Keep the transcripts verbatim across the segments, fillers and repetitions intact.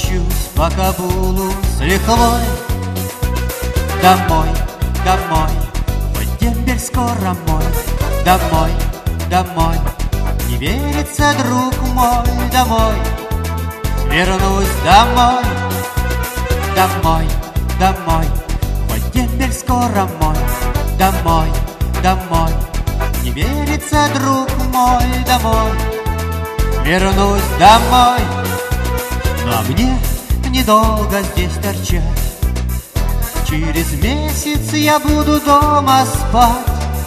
мчусь по Кабулу с лихвой. Домой, домой, хоть дембель скоро мой. Домой, домой, не верится, друг мой, домой. Вернусь домой, домой, домой, хоть дембель скоро мой. Домой, домой, не верится, друг мой, домой. Вернусь домой, но мне недолго здесь торчать. Через месяц я буду дома спать.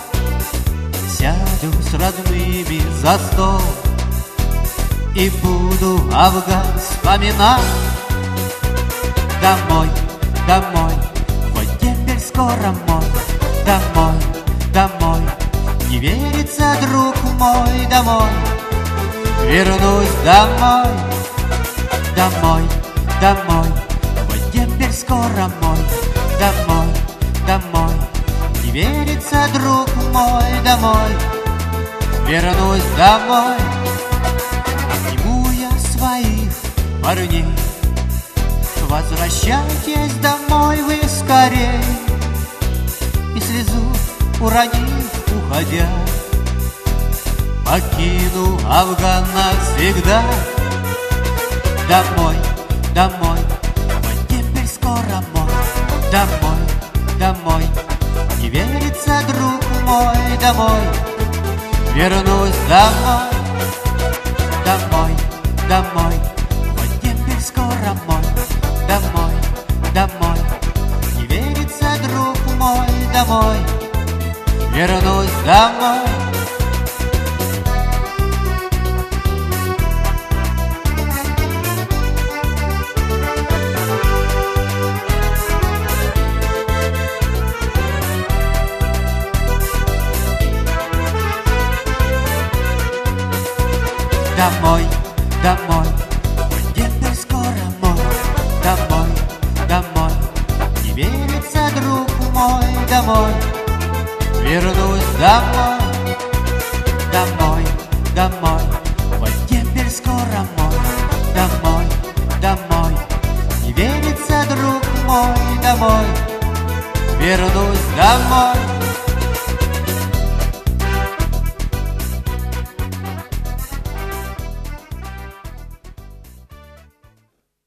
Сяду с родными за стол и буду Афган вспоминать. Домой, домой, хоть дембель скоро мой. Домой, домой, не верится, друг мой, домой. Вернусь домой, домой, домой, хоть дембель скоро мой. Домой, домой, не верится, друг мой, домой. Вернусь домой, обниму я своих парней. Возвращайтесь домой вы скорей. И слезу уронив, уходя, покину Афган навсегда. Домой, домой, хоть дембель скоро мой. Домой, домой, не верится, друг мой, домой. Вернусь домой, домой, домой, хоть дембель скоро мой. Домой, домой, не верится, друг мой, домой. Вернусь домой. Домой, домой, хоть дембель скоро мой. Домой, домой, не верится, друг мой, домой. Вернусь домой, домой, домой, хоть дембель скоро мой. Домой, домой, не верится, друг мой, домой. Вернусь домой.